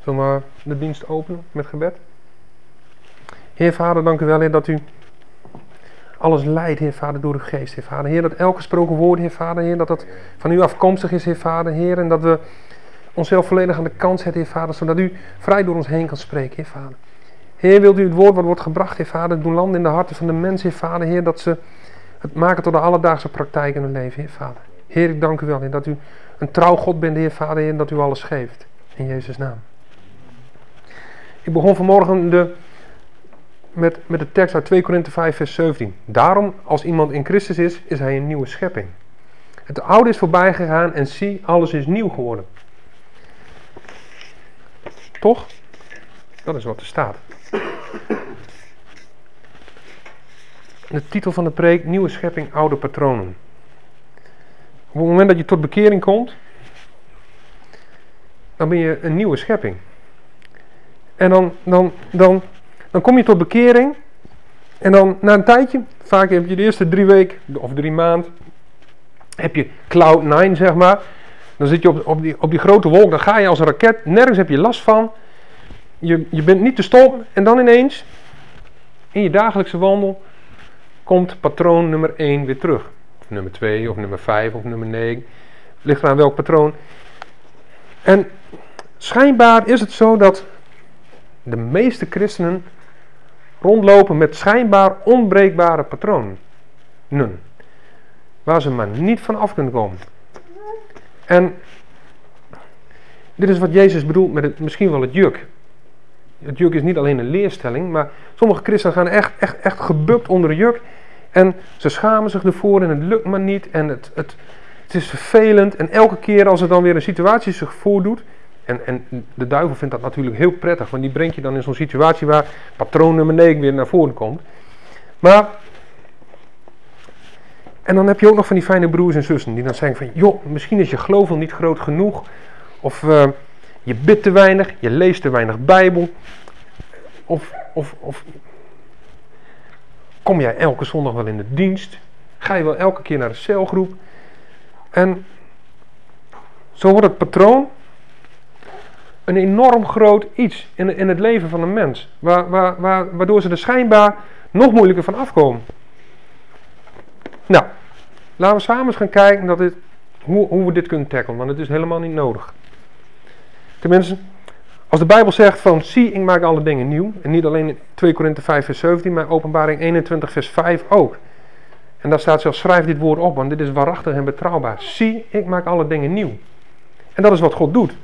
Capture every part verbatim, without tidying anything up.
Zullen we de dienst openen met gebed? Heer Vader, dank u wel, Heer, dat u alles leidt, Heer Vader, door uw geest, Heer Vader. Heer, dat elk gesproken woord, Heer Vader, Heer, dat dat van u afkomstig is, Heer Vader, Heer. En dat we onszelf volledig aan de kant zetten, Heer Vader, zodat u vrij door ons heen kan spreken, Heer Vader. Heer, wilt u het woord wat wordt gebracht, Heer Vader, doen landen in de harten van de mensen, Heer Vader, Heer, dat ze het maken tot de alledaagse praktijk in hun leven, Heer Vader. Heer, ik dank u wel, Heer, dat u een trouw God bent, Heer Vader, Heer, en dat u alles geeft. In Jezus' naam. Ik begon vanmorgen de, met, met de tekst uit twee Korinthe vijf, vers zeventien. Daarom, als iemand in Christus is, is hij een nieuwe schepping. Het oude is voorbij gegaan en zie, alles is nieuw geworden. Toch? Dat is wat er staat. De titel van de preek, nieuwe schepping, oude patronen. Op het moment dat je tot bekering komt, dan ben je een nieuwe schepping. En dan, dan, dan, dan kom je tot bekering. En dan na een tijdje, vaak heb je de eerste drie weken of drie maanden, heb je cloud nine, zeg maar. Dan zit je op, op, die, op die grote wolk, dan ga je als een raket, nergens heb je last van. Je, je bent niet te stoppen. En dan ineens, in je dagelijkse wandel, komt patroon nummer één weer terug. Of nummer twee, of nummer vijf, of nummer negen. Ligt eraan welk patroon. En schijnbaar is het zo dat de meeste christenen rondlopen met schijnbaar onbreekbare patronen. Waar ze maar niet van af kunnen komen. En dit is wat Jezus bedoelt met het, misschien wel het juk. Het juk is niet alleen een leerstelling, maar sommige christenen gaan echt, echt, echt gebukt onder de juk. En ze schamen zich ervoor en het lukt maar niet. En het, het, het is vervelend. En elke keer als er dan weer een situatie zich voordoet. En, en de duivel vindt dat natuurlijk heel prettig. Want die brengt je dan in zo'n situatie waar patroon nummer negen weer naar voren komt. Maar, en dan heb je ook nog van die fijne broers en zussen. Die dan zeggen van, joh, misschien is je geloof wel niet groot genoeg. Of uh, je bidt te weinig. Je leest te weinig Bijbel. Of, of, of kom jij elke zondag wel in de dienst? Ga je wel elke keer naar de celgroep? En zo wordt het patroon een enorm groot iets in, in het leven van een mens. Waar, waar, waar, waardoor ze er schijnbaar nog moeilijker van afkomen. Nou, laten we samen eens gaan kijken dat dit, hoe, hoe we dit kunnen tackelen. Want het is helemaal niet nodig. Tenminste, als de Bijbel zegt van, zie, ik maak alle dingen nieuw. En niet alleen in twee Korinthe vijf vers zeventien, maar Openbaring eenentwintig vers vijf ook. En daar staat zelfs, schrijf dit woord op, want dit is waarachtig en betrouwbaar. Zie, ik maak alle dingen nieuw. En dat is wat God doet.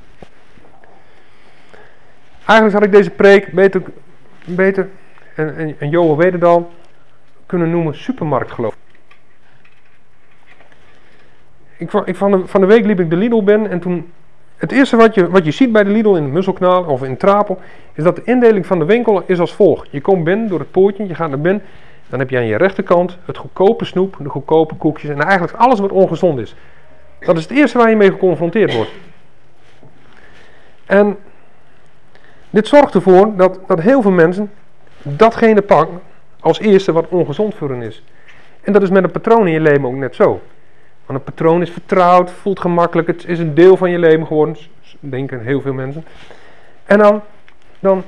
Eigenlijk had ik deze preek beter, beter en, en, en Johan weet het al, kunnen noemen supermarktgeloof. Ik, ik, van, de, van de week liep ik de Lidl binnen en toen, het eerste wat je, wat je ziet bij de Lidl in Musselkanaal of in Trapel, is dat de indeling van de winkel is als volgt. Je komt binnen door het poortje, je gaat naar binnen, dan heb je aan je rechterkant het goedkope snoep, de goedkope koekjes en eigenlijk alles wat ongezond is. Dat is het eerste waar je mee geconfronteerd wordt. En dit zorgt ervoor dat, dat heel veel mensen datgene pakken als eerste wat ongezond voor hen is. En dat is met een patroon in je leven ook net zo. Want een patroon is vertrouwd, voelt gemakkelijk, het is een deel van je leven geworden, denken heel veel mensen. En dan, dan,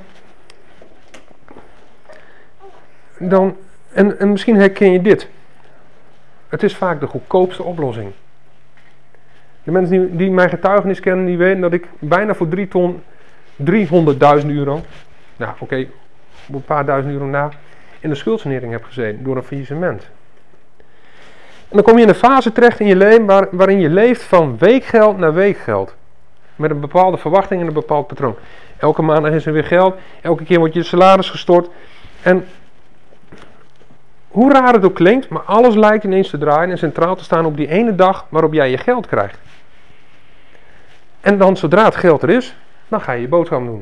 dan en, en misschien herken je dit. Het is vaak de goedkoopste oplossing. De mensen die, die mijn getuigenis kennen, die weten dat ik bijna voor drie ton, driehonderdduizend euro, nou oké, okay, op een paar duizend euro na, in de schuldsanering heb gezeten door een faillissement. En dan kom je in een fase terecht in je leven waar, waarin je leeft van weekgeld naar weekgeld. Met een bepaalde verwachting en een bepaald patroon. Elke maandag is er weer geld, elke keer wordt je salaris gestort. En hoe raar het ook klinkt, maar alles lijkt ineens te draaien en centraal te staan op die ene dag waarop jij je geld krijgt. En dan zodra het geld er is, dan ga je je boodschap doen.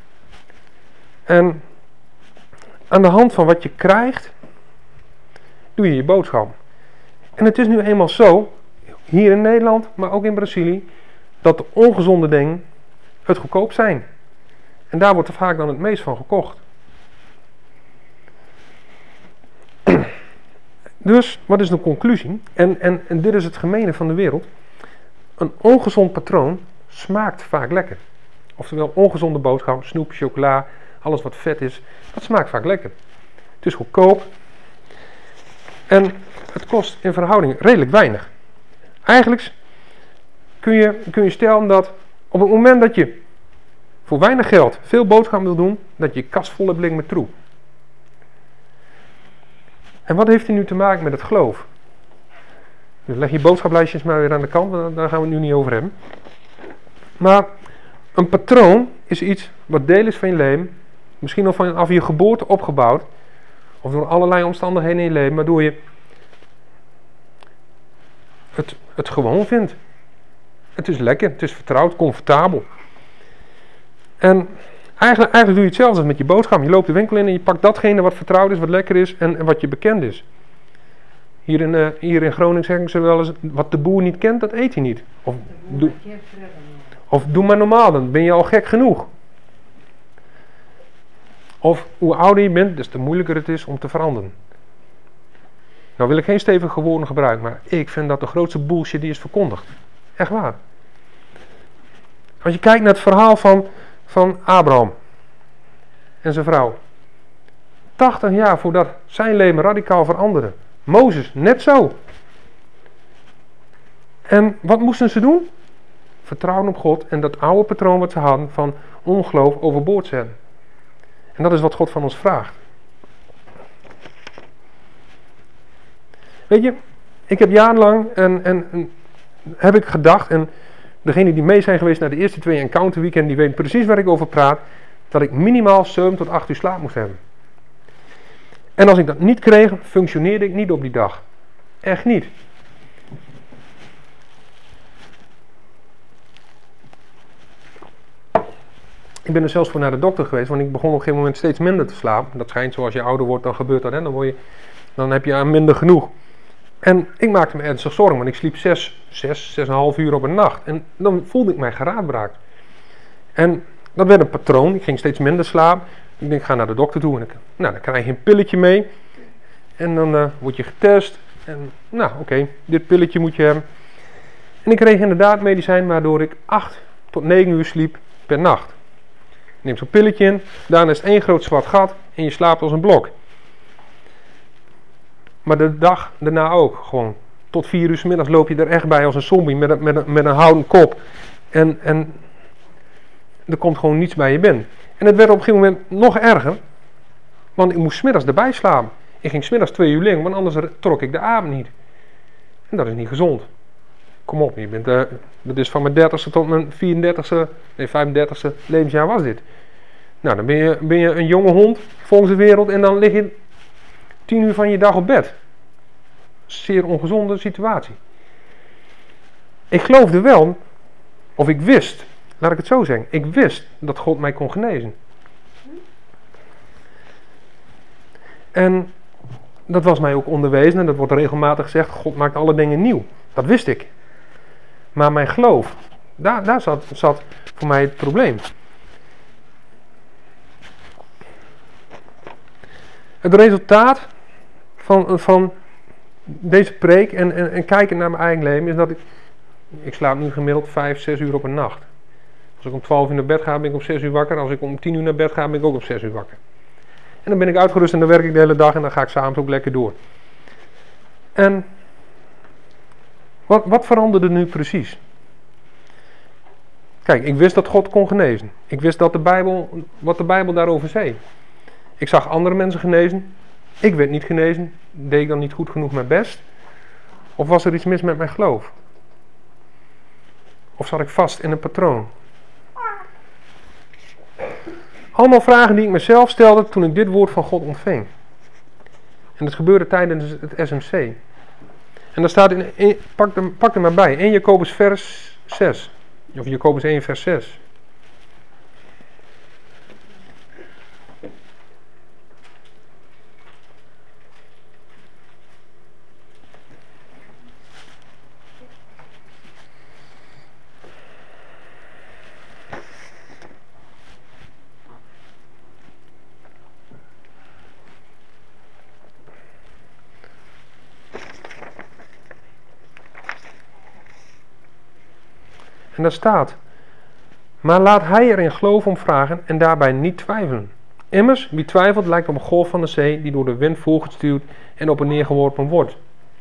En aan de hand van wat je krijgt, doe je je boodschap. En het is nu eenmaal zo, hier in Nederland, maar ook in Brazilië, dat de ongezonde dingen het goedkoop zijn. En daar wordt er vaak dan het meest van gekocht. Dus, wat is de conclusie? En, en, en dit is het gemene van de wereld. Een ongezond patroon smaakt vaak lekker. Oftewel ongezonde boterham, snoep, chocola, alles wat vet is, dat smaakt vaak lekker. Het is goedkoop en het kost in verhouding redelijk weinig. Eigenlijk kun je, kun je stellen dat op het moment dat je voor weinig geld veel boodschap wil doen, dat je kast vol hebt met troep. En wat heeft dit nu te maken met het geloof? Dus leg je boodschaplijstjes maar weer aan de kant, want daar gaan we het nu niet over hebben. Maar een patroon is iets wat deel is van je leven, misschien al vanaf je geboorte opgebouwd, of door allerlei omstandigheden in je leven, waardoor je het, het gewoon vindt. Het is lekker, het is vertrouwd, comfortabel. En eigenlijk, eigenlijk doe je hetzelfde als met je boodschap. Je loopt de winkel in en je pakt datgene wat vertrouwd is, wat lekker is en, en wat je bekend is. Hier in, uh, hier in Groningen zeggen ze wel eens, wat de boer niet kent, dat eet hij niet. Of doe, of doe maar normaal, dan ben je al gek genoeg. Of hoe ouder je bent, des te moeilijker het is om te veranderen. Nou wil ik geen stevige woorden gebruiken, maar ik vind dat de grootste bullshit die is verkondigd. Echt waar. Als je kijkt naar het verhaal van, van Abraham en zijn vrouw. tachtig jaar voordat zijn leven radicaal veranderde. Mozes, net zo. En wat moesten ze doen? Vertrouwen op God en dat oude patroon wat ze hadden van ongeloof overboord zetten. En dat is wat God van ons vraagt. Weet je, ik heb jarenlang en, en, en heb ik gedacht, en degenen die mee zijn geweest naar de eerste twee encounter weekend, die weten precies waar ik over praat, dat ik minimaal zeven tot acht uur slaap moest hebben. En als ik dat niet kreeg, functioneerde ik niet op die dag. Echt niet. Ik ben er zelfs voor naar de dokter geweest, want ik begon op een gegeven moment steeds minder te slapen. Dat schijnt, zoals je ouder wordt, dan gebeurt dat, hè? Dan, word je, dan heb je minder genoeg. En ik maakte me ernstig zorgen, want ik sliep zes, zes, zes en een half uur op een nacht. En dan voelde ik mij geraadbraakt. En dat werd een patroon, ik ging steeds minder slapen. Ik denk, ik ga naar de dokter toe en ik, nou, dan krijg je een pilletje mee. En dan uh, word je getest. En nou, oké, okay, dit pilletje moet je hebben. En ik kreeg inderdaad medicijn waardoor ik acht tot negen uur sliep per nacht. Je neemt zo'n pilletje in, daarna is het één groot zwart gat en je slaapt als een blok. Maar de dag daarna ook, gewoon tot vier uur 's middags loop je er echt bij als een zombie met een, met een, met een houten kop. En, en er komt gewoon niets bij je binnen. En het werd op een gegeven moment nog erger, want ik moest 's middags erbij slapen. Ik ging 's middags twee uur liggen, want anders trok ik de adem niet. En dat is niet gezond. Kom op, je bent, uh, dat is van mijn dertigste tot mijn vierendertigste, nee vijfendertigste levensjaar was dit. Nou, dan ben je, ben je een jonge hond volgens de wereld en dan lig je tien uur van je dag op bed. Zeer ongezonde situatie. Ik geloofde wel, of ik wist, laat ik het zo zeggen, ik wist dat God mij kon genezen. En dat was mij ook onderwezen en dat wordt regelmatig gezegd, God maakt alle dingen nieuw. Dat wist ik. Maar mijn geloof, daar, daar zat, zat voor mij het probleem. Het resultaat van, van deze preek en, en, en kijken naar mijn eigen leven is dat ik, ik slaap nu gemiddeld vijf, zes uur op een nacht. Als ik om twaalf uur naar bed ga, ben ik om zes uur wakker. Als ik om tien uur naar bed ga, ben ik ook om zes uur wakker. En dan ben ik uitgerust en dan werk ik de hele dag en dan ga ik 's avonds ook lekker door. En wat, wat veranderde nu precies? Kijk, ik wist dat God kon genezen. Ik wist dat de Bijbel, wat de Bijbel daarover zei. Ik zag andere mensen genezen. Ik werd niet genezen. Deed ik dan niet goed genoeg mijn best? Of was er iets mis met mijn geloof? Of zat ik vast in een patroon? Allemaal vragen die ik mezelf stelde toen ik dit woord van God ontving. En dat gebeurde tijdens het S M C. En daar staat, in, in, pak, er, pak er maar bij, in Jacobus vers zes. Of Jacobus één vers zes. En daar staat, Maar laat hij er in geloof om vragen en daarbij niet twijfelen. Immers, wie twijfelt lijkt op een golf van de zee die door de wind voortgestuwd en op en neer geworpen wordt.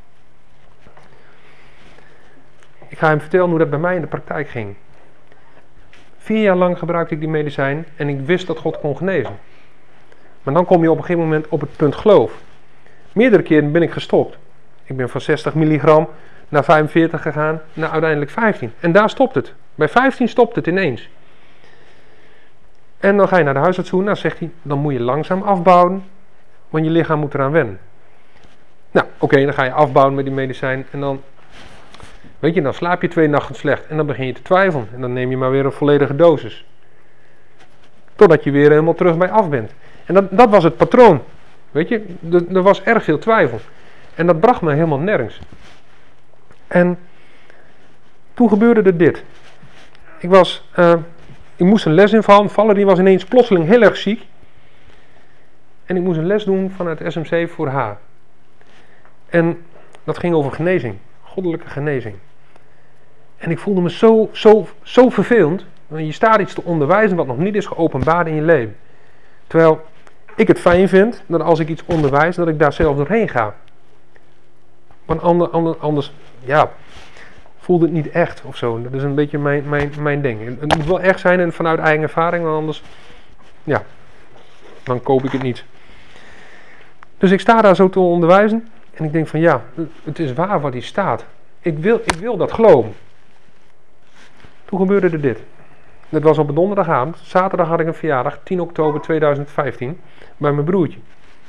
Ik ga hem vertellen hoe dat bij mij in de praktijk ging. Vier jaar lang gebruikte ik die medicijn en ik wist dat God kon genezen. Maar dan kom je op een gegeven moment op het punt geloof. Meerdere keren ben ik gestopt. Ik ben van zestig milligram naar vijfenveertig gegaan, naar uiteindelijk vijftien. En daar stopt het. Bij vijftien stopt het ineens. En dan ga je naar de huisarts toe. Nou, zegt hij, dan moet je langzaam afbouwen, want je lichaam moet eraan wennen. Nou, oké, okay, dan ga je afbouwen met die medicijn en dan, weet je, dan slaap je twee nachten slecht en dan begin je te twijfelen. En dan neem je maar weer een volledige dosis. Totdat je weer helemaal terug bij af bent. En dat, dat was het patroon. Weet je, er, er was erg veel twijfel. En dat bracht me helemaal nergens. En toen gebeurde er dit. Ik was, uh, ik moest een les invallen. Valerie was ineens plotseling heel erg ziek. En ik moest een les doen vanuit S M C voor haar. En dat ging over genezing. Goddelijke genezing. En ik voelde me zo, zo, zo vervelend. Want je staat iets te onderwijzen wat nog niet is geopenbaard in je leven. Terwijl ik het fijn vind dat als ik iets onderwijs, dat ik daar zelf doorheen ga. Want ander, ander, anders, ja, voelde het niet echt of zo. Dat is een beetje mijn, mijn, mijn ding. Het moet wel echt zijn en vanuit eigen ervaring, want anders, ja, dan koop ik het niet. Dus ik sta daar zo te onderwijzen en ik denk van ja, het is waar wat hier staat. Ik wil, ik wil dat geloven. Toen gebeurde er dit. Dat was op een donderdagavond. Zaterdag had ik een verjaardag, tien oktober tweeduizend vijftien, bij mijn broertje.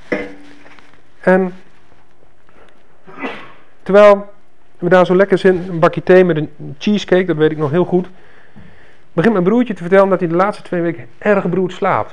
En terwijl we daar zo lekker zitten, een bakje thee met een cheesecake, dat weet ik nog heel goed, begint mijn broertje te vertellen dat hij de laatste twee weken erg beroerd slaapt.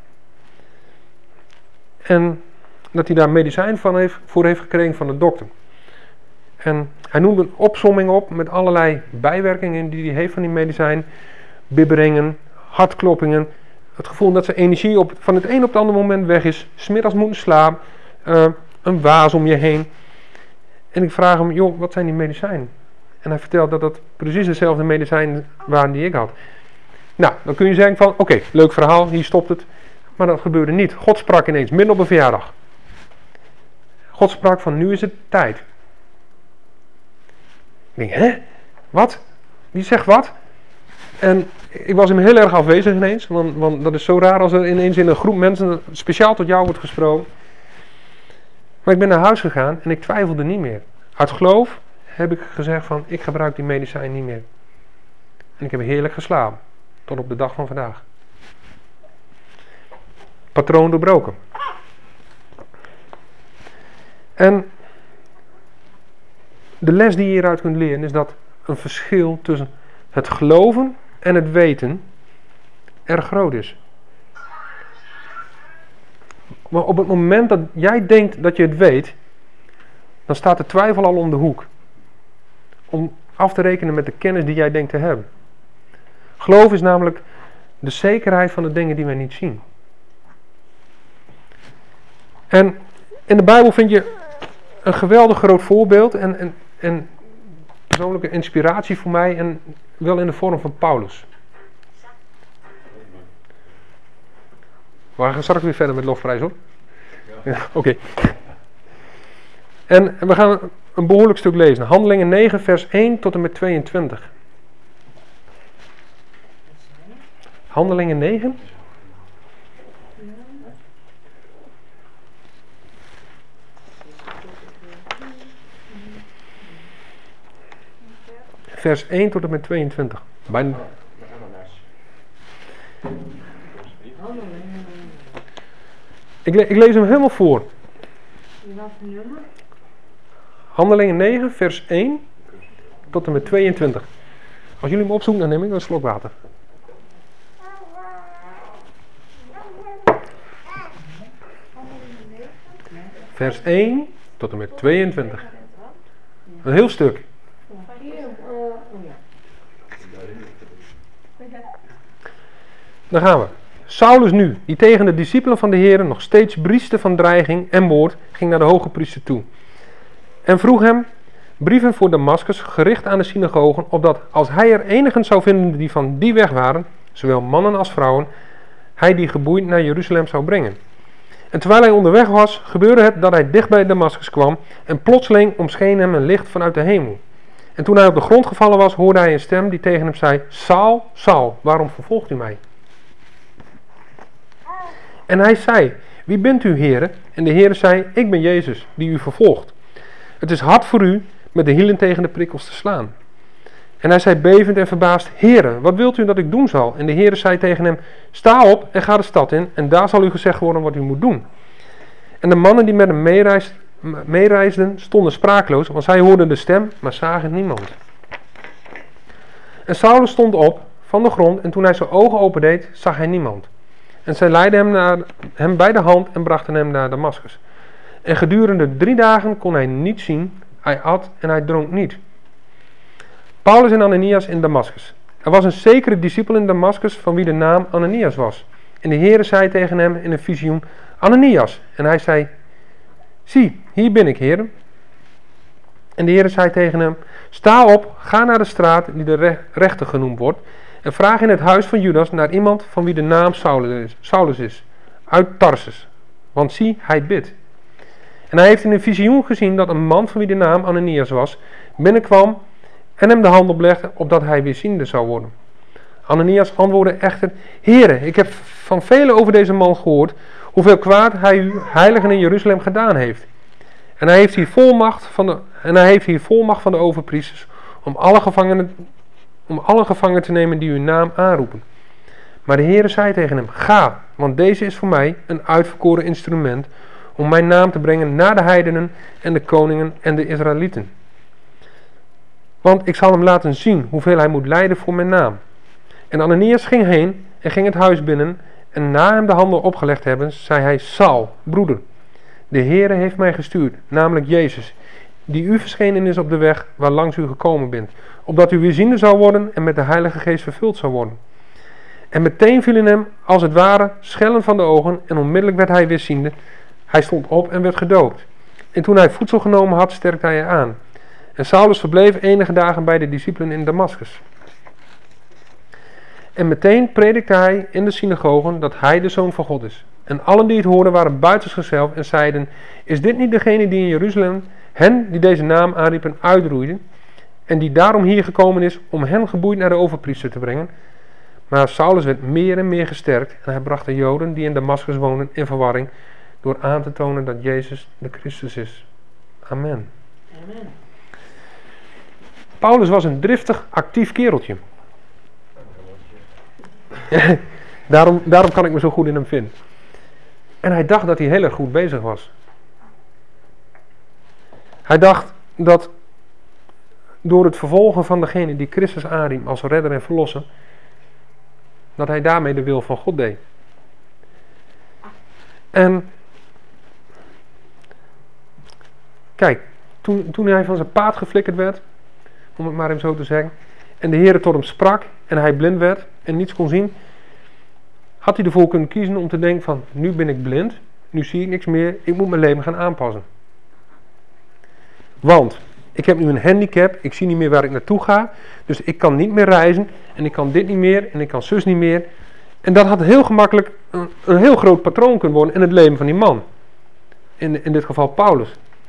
En dat hij daar medicijn van heeft, voor heeft gekregen van de dokter. En hij noemde een opsomming op met allerlei bijwerkingen die hij heeft van die medicijn. Bibberingen, hartkloppingen, het gevoel dat zijn energie op, van het een op het andere moment weg is. 's Middags moeten slapen, uh, een waas om je heen. En ik vraag hem, joh, wat zijn die medicijnen? En hij vertelt dat dat precies dezelfde medicijnen waren die ik had. Nou, dan kun je zeggen van, oké, okay, leuk verhaal, hier stopt het. Maar dat gebeurde niet. God sprak ineens, midden op een verjaardag. God sprak van, nu is het tijd. Ik denk, hè? Wat? Wie zegt wat? En ik was hem heel erg afwezig ineens, want, want dat is zo raar als er ineens in een groep mensen speciaal tot jou wordt gesproken. Maar ik ben naar huis gegaan en ik twijfelde niet meer. Uit geloof heb ik gezegd van, ik gebruik die medicijn niet meer. En ik heb heerlijk geslapen, tot op de dag van vandaag. Patroon doorbroken. En de les die je hieruit kunt leren is dat een verschil tussen het geloven en het weten erg groot is. Maar op het moment dat jij denkt dat je het weet, dan staat de twijfel al om de hoek. Om af te rekenen met de kennis die jij denkt te hebben. Geloof is namelijk de zekerheid van de dingen die wij niet zien. En in de Bijbel vind je een geweldig groot voorbeeld en, en, en persoonlijke inspiratie voor mij en wel in de vorm van Paulus. We gaan straks weer verder met lofprijs hoor. Ja. Ja, Oké. Okay. En we gaan een behoorlijk stuk lezen. Handelingen negen vers één tot en met tweeëntwintig. Handelingen negen. Vers één tot en met tweeëntwintig. Bijna. Ik, le ik lees hem helemaal voor. Handelingen negen, vers één tot en met tweeëntwintig. Als jullie hem opzoeken, dan neem ik een slok water. Vers één tot en met tweeëntwintig. Een heel stuk. Dan gaan we. Saulus nu, die tegen de discipelen van de Heer nog steeds brieste van dreiging en moord, ging naar de hoge priester toe. En vroeg hem brieven voor Damaskus, gericht aan de synagogen, opdat als hij er enigen zou vinden die van die weg waren, zowel mannen als vrouwen, hij die geboeid naar Jeruzalem zou brengen. En terwijl hij onderweg was, gebeurde het dat hij dicht bij Damascus kwam en plotseling omscheen hem een licht vanuit de hemel. En toen hij op de grond gevallen was, hoorde hij een stem die tegen hem zei, Saul, Saul, waarom vervolgt u mij? En hij zei, wie bent u, Heere? En de Heere zei, ik ben Jezus, die u vervolgt. Het is hard voor u met de hielen tegen de prikkels te slaan. En hij zei bevend en verbaasd, Heere, wat wilt u dat ik doen zal? En de Heere zei tegen hem, sta op en ga de stad in, en daar zal u gezegd worden wat u moet doen. En de mannen die met hem meereis, meereisden, stonden sprakeloos, want zij hoorden de stem, maar zagen niemand. En Saulus stond op van de grond, en toen hij zijn ogen opendeed, zag hij niemand. En zij leidden hem, naar, hem bij de hand en brachten hem naar Damascus. En gedurende drie dagen kon hij niet zien, hij at en hij dronk niet. Paulus en Ananias in Damascus. Er was een zekere discipel in Damascus van wie de naam Ananias was. En de Heere zei tegen hem in een visioen, Ananias. En hij zei, zie, hier ben ik, Heere. En de Heere zei tegen hem, sta op, ga naar de straat die de rechter genoemd wordt, en vraag in het huis van Judas naar iemand van wie de naam Saulus is, Saulus is uit Tarsus. Want zie, hij bidt. En hij heeft in een visioen gezien dat een man van wie de naam Ananias was, binnenkwam en hem de hand oplegde, opdat hij weer ziende zou worden. Ananias antwoordde echter, Heere, ik heb van velen over deze man gehoord, hoeveel kwaad hij u heiligen in Jeruzalem gedaan heeft. En hij heeft hier volmacht van de, en hij heeft hier volmacht van de overpriesters, om alle gevangenen, om alle gevangenen te nemen die uw naam aanroepen. Maar de Heere zei tegen hem, ga, want deze is voor mij een uitverkoren instrument, om mijn naam te brengen naar de heidenen en de koningen en de Israëlieten. Want ik zal hem laten zien hoeveel hij moet lijden voor mijn naam. En Ananias ging heen en ging het huis binnen, en na hem de handen opgelegd te hebben, zei hij, Saul, broeder, de Heere heeft mij gestuurd, namelijk Jezus, die u verschenen is op de weg waar langs u gekomen bent, opdat u weer ziende zou worden en met de Heilige Geest vervuld zou worden. En meteen vielen hem, als het ware, schellen van de ogen, en onmiddellijk werd hij weer ziende. Hij stond op en werd gedoopt. En toen hij voedsel genomen had, sterkte hij aan. En Saulus verbleef enige dagen bij de discipelen in Damascus. En meteen predikte hij in de synagogen dat hij de Zoon van God is. En allen die het hoorden waren buiten zichzelf en zeiden, is dit niet degene die in Jeruzalem hen die deze naam aanriepen uitroeide, en die daarom hier gekomen is om hen geboeid naar de overpriester te brengen? Maar Saulus werd meer en meer gesterkt en hij bracht de Joden die in Damascus woonden in verwarring door aan te tonen dat Jezus de Christus is. Amen. Amen. Paulus was een driftig, actief kereltje. daarom, daarom kan ik me zo goed in hem vinden. En hij dacht dat hij heel erg goed bezig was. Hij dacht dat door het vervolgen van degene die Christus aanriep als redder en verlosser, dat hij daarmee de wil van God deed. En kijk, toen, toen hij van zijn paard geflikkerd werd, om het maar even zo te zeggen, en de Heere tot hem sprak en hij blind werd en niets kon zien, had hij ervoor kunnen kiezen om te denken van, nu ben ik blind, nu zie ik niks meer, ik moet mijn leven gaan aanpassen. Want ik heb nu een handicap, ik zie niet meer waar ik naartoe ga, dus ik kan niet meer reizen en ik kan dit niet meer en ik kan zus niet meer. En dat had heel gemakkelijk een, een heel groot patroon kunnen worden in het leven van die man. In, in dit geval Paulus.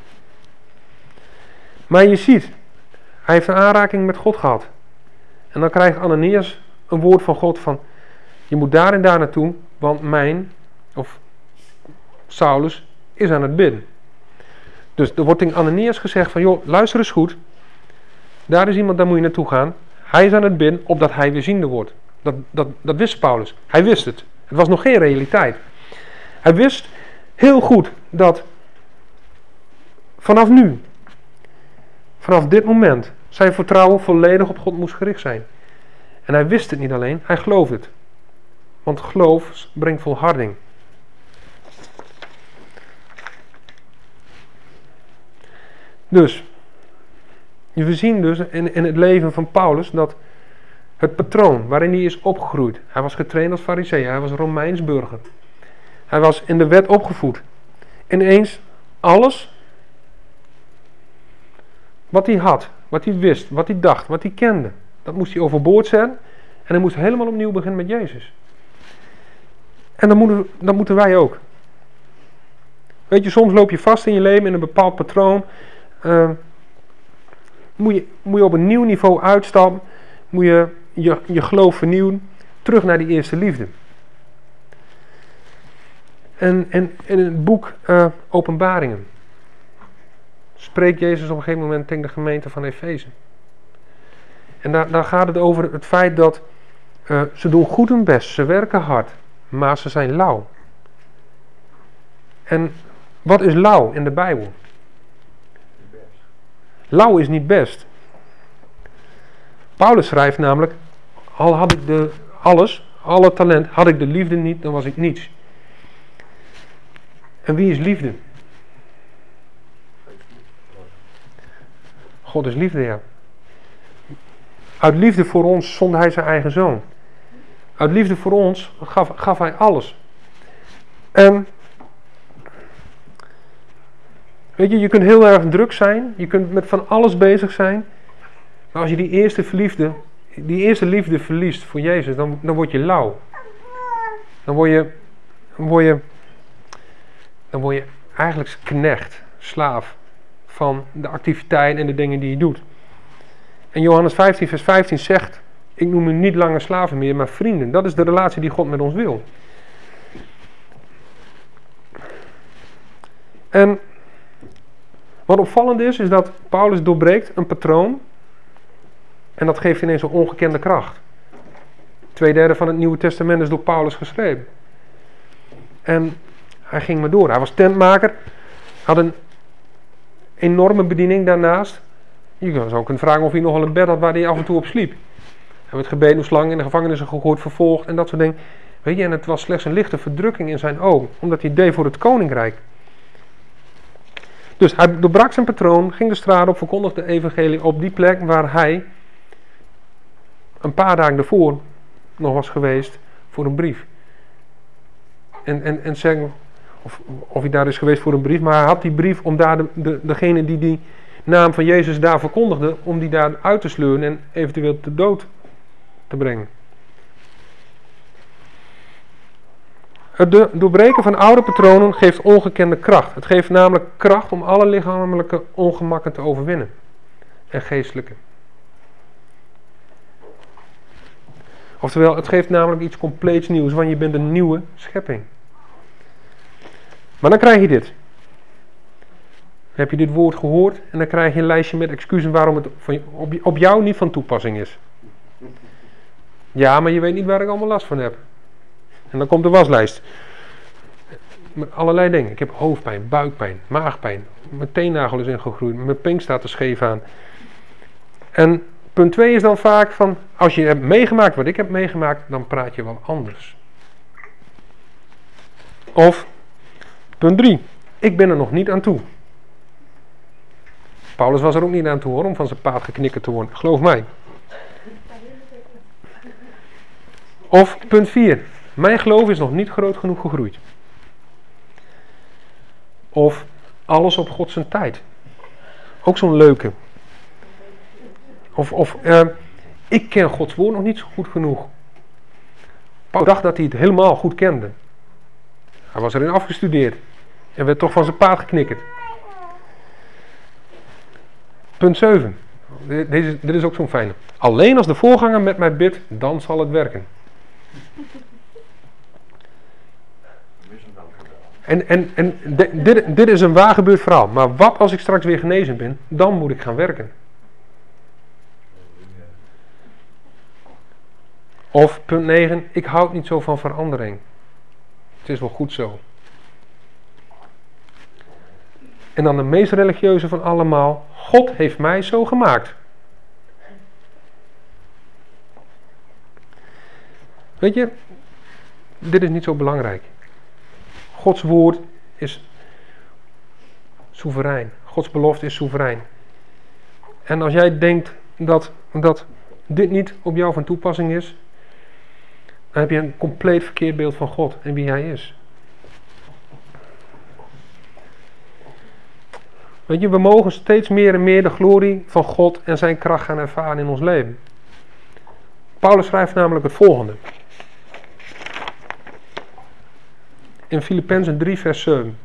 Maar je ziet, hij heeft een aanraking met God gehad. En dan krijgt Ananias een woord van God van, je moet daar en daar naartoe, want mijn, of Saulus, is aan het bidden. Dus er wordt tegen Ananias gezegd van, joh, luister eens goed. Daar is iemand, daar moet je naartoe gaan. Hij is aan het bidden, opdat hij weer ziende wordt. Dat, dat, dat wist Paulus. Hij wist het. Het was nog geen realiteit. Hij wist heel goed dat vanaf nu, vanaf dit moment, zijn vertrouwen volledig op God moest gericht zijn. En hij wist het niet alleen, hij geloofde het. Want geloof brengt volharding. Dus, we zien dus in, in het leven van Paulus dat het patroon waarin hij is opgegroeid. Hij was getraind als Farizeeër, hij was Romeins burger. Hij was in de wet opgevoed. En ineens alles wat hij had, wat hij wist, wat hij dacht, wat hij kende, dat moest hij overboord zetten En hij moest helemaal opnieuw beginnen met Jezus. En dan moeten, dan moeten wij ook. Weet je, soms loop je vast in je leven in een bepaald patroon. Uh, moet, je, moet je op een nieuw niveau uitstappen. Moet je je, je geloof vernieuwen. Terug naar die eerste liefde. En, en in het boek uh, Openbaringen spreekt Jezus op een gegeven moment tegen de gemeente van Efeze. En daar, daar gaat het over het feit dat uh, ze doen goed hun best, ze werken hard, maar ze zijn lauw. En wat is lauw in de Bijbel? Lauw is niet best. Paulus schrijft namelijk, al had ik de, alles, alle talent, had ik de liefde niet, dan was ik niets. En wie is liefde? God is liefde, ja. Uit liefde voor ons zond hij zijn eigen zoon. Uit liefde voor ons gaf, gaf hij alles. En weet je, je kunt heel erg druk zijn. Je kunt met van alles bezig zijn. Maar als je die eerste verliefde, die eerste liefde verliest voor Jezus, dan, dan word je lauw. Dan word je, dan word je, dan word je eigenlijk knecht, slaaf van de activiteiten en de dingen die je doet. En Johannes vijftien vers vijftien zegt, ik noem u niet langer slaven meer, maar vrienden. Dat is de relatie die God met ons wil. En wat opvallend is, is dat Paulus doorbreekt een patroon. En dat geeft ineens een ongekende kracht. Twee derde van het Nieuwe Testament is door Paulus geschreven. En hij ging maar door. Hij was tentmaker. Had een enorme bediening daarnaast. Je zou ook kunnen vragen of hij nogal een bed had waar hij af en toe op sliep. Hij werd gebeden door slangen, in de gevangenissen gegooid, vervolgd en dat soort dingen. Weet je, en het was slechts een lichte verdrukking in zijn ogen. Omdat hij deed voor het koninkrijk. Dus hij doorbrak zijn patroon, ging de straat op, verkondigde de evangelie op die plek waar hij een paar dagen daarvoor nog was geweest voor een brief. En, en, en zeggen, of, of hij daar is geweest voor een brief, maar hij had die brief om daar de, de, degene die die naam van Jezus daar verkondigde, om die daar uit te sleuren en eventueel te dood te brengen. Het doorbreken van oude patronen geeft ongekende kracht. Het geeft namelijk kracht om alle lichamelijke ongemakken te overwinnen. En geestelijke. Oftewel, het geeft namelijk iets compleets nieuws, want je bent een nieuwe schepping. Maar dan krijg je dit. Heb je dit woord gehoord en dan krijg je een lijstje met excuses waarom het op jou niet van toepassing is. Ja, maar je weet niet waar ik allemaal last van heb. En dan komt de waslijst. Met allerlei dingen. Ik heb hoofdpijn, buikpijn, maagpijn. Mijn teennagel is ingegroeid. Mijn pink staat er scheef aan. En punt twee is dan vaak van, als je hebt meegemaakt wat ik heb meegemaakt, dan praat je wel anders. Of, punt drie. Ik ben er nog niet aan toe. Paulus was er ook niet aan toe hoor, om van zijn paard geknikkerd te worden. Geloof mij. Of, punt vier. Mijn geloof is nog niet groot genoeg gegroeid. Of, alles op God zijn tijd. Ook zo'n leuke. Of, of uh, ik ken Gods woord nog niet zo goed genoeg. Paulus dacht dat hij het helemaal goed kende. Hij was erin afgestudeerd. En werd toch van zijn paard geknikkerd. Punt zeven. Deze, dit is ook zo'n fijne. Alleen als de voorganger met mij bidt, dan zal het werken. En, en, en dit, dit is een waar gebeurd verhaal. Maar wat als ik straks weer genezen ben? Dan moet ik gaan werken. Of punt negen. Ik houd niet zo van verandering. Het is wel goed zo. En dan de meest religieuze van allemaal. God heeft mij zo gemaakt. Weet je, dit is niet zo belangrijk. Gods woord is soeverein. Gods belofte is soeverein. En als jij denkt dat, dat dit niet op jou van toepassing is, dan heb je een compleet verkeerd beeld van God en wie hij is. Weet je, we mogen steeds meer en meer de glorie van God en zijn kracht gaan ervaren in ons leven. Paulus schrijft namelijk het volgende. In Filippenzen drie vers zeven.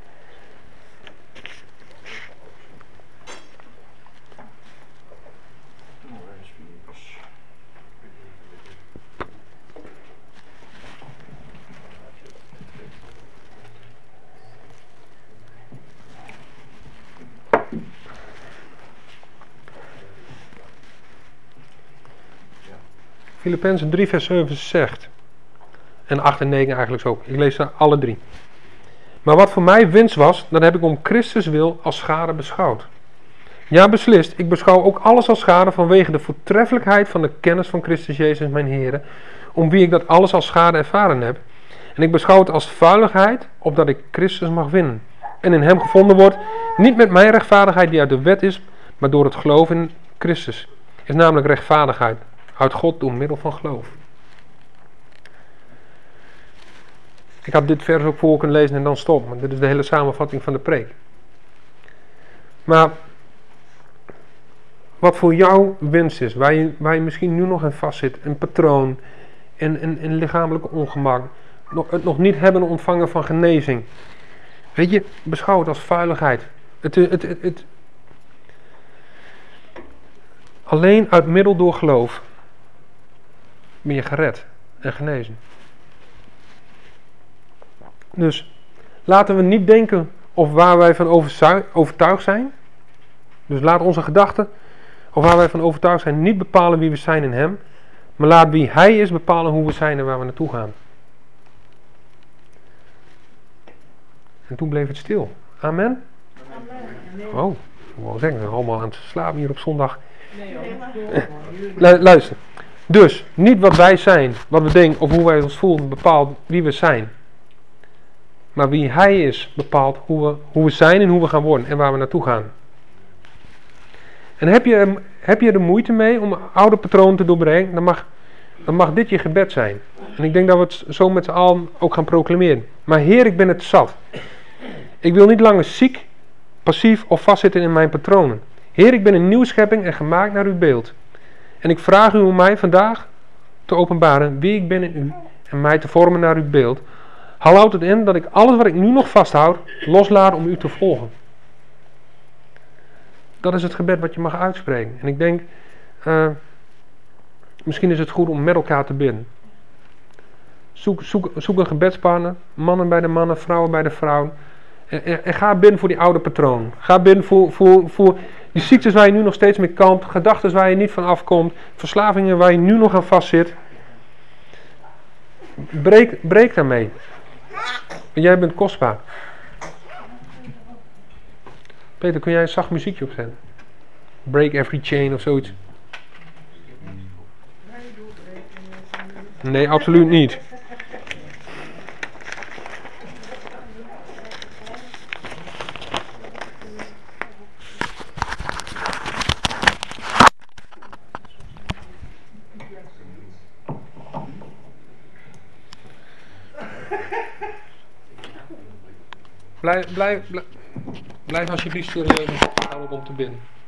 Filippenzen drie vers zeven zegt, en acht en negen eigenlijk ook, ik lees ze alle drie. Maar wat voor mij winst was, dat heb ik om Christus wil als schade beschouwd. Ja, beslist, ik beschouw ook alles als schade vanwege de voortreffelijkheid van de kennis van Christus Jezus mijn Heer, om wie ik dat alles als schade ervaren heb. En ik beschouw het als vuiligheid, opdat ik Christus mag winnen. En in hem gevonden wordt, niet met mijn rechtvaardigheid die uit de wet is, maar door het geloof in Christus. Is namelijk rechtvaardigheid uit God door middel van geloof. Ik had dit vers ook voor kunnen lezen en dan stop, maar dit is de hele samenvatting van de preek. Maar wat voor jou winst is, waar je, waar je misschien nu nog in vastzit, een patroon, een, een, een lichamelijke ongemak, nog, het nog niet hebben ontvangen van genezing. Weet je, beschouw het als vuiligheid. Het, het, het, het, het, alleen uit middel door geloof ben je gered en genezen. Dus laten we niet denken of waar wij van overtuigd zijn. Dus laat onze gedachten of waar wij van overtuigd zijn niet bepalen wie we zijn in hem. Maar laat wie hij is bepalen hoe we zijn en waar we naartoe gaan. En toen bleef het stil. Amen? Amen. Oh, ik wou zeggen, we zijn allemaal aan het slapen hier op zondag. Nee, luister. Dus, niet wat wij zijn, wat we denken of hoe wij ons voelen bepaalt wie we zijn. Maar wie hij is bepaalt hoe we, hoe we zijn en hoe we gaan worden en waar we naartoe gaan. En heb je, heb je er moeite mee om oude patronen te doorbreken, dan mag, dan mag dit je gebed zijn. En ik denk dat we het zo met z'n allen ook gaan proclameren. Maar Heer, ik ben het zat. Ik wil niet langer ziek, passief of vastzitten in mijn patronen. Heer, ik ben een nieuwe schepping en gemaakt naar uw beeld. En ik vraag u om mij vandaag te openbaren wie ik ben in u en mij te vormen naar uw beeld. Haal houdt het in dat ik alles wat ik nu nog vasthoud, loslaat om u te volgen. Dat is het gebed wat je mag uitspreken. En ik denk, uh, misschien is het goed om met elkaar te bidden. Zoek, zoek, zoek een gebedspartner, mannen bij de mannen, vrouwen bij de vrouwen. En, en, en ga bidden voor die oude patroon. Ga bidden voor, voor, voor die ziektes waar je nu nog steeds mee kampt, gedachten waar je niet van afkomt, verslavingen waar je nu nog aan vastzit. Breek, breek daarmee. Jij bent kostbaar. Peter, kun jij een zacht muziekje opzetten? Break every chain of zoiets. Nee, absoluut niet. Blijf, blijf, blijf, blijf alsjeblieft serieus om te bidden.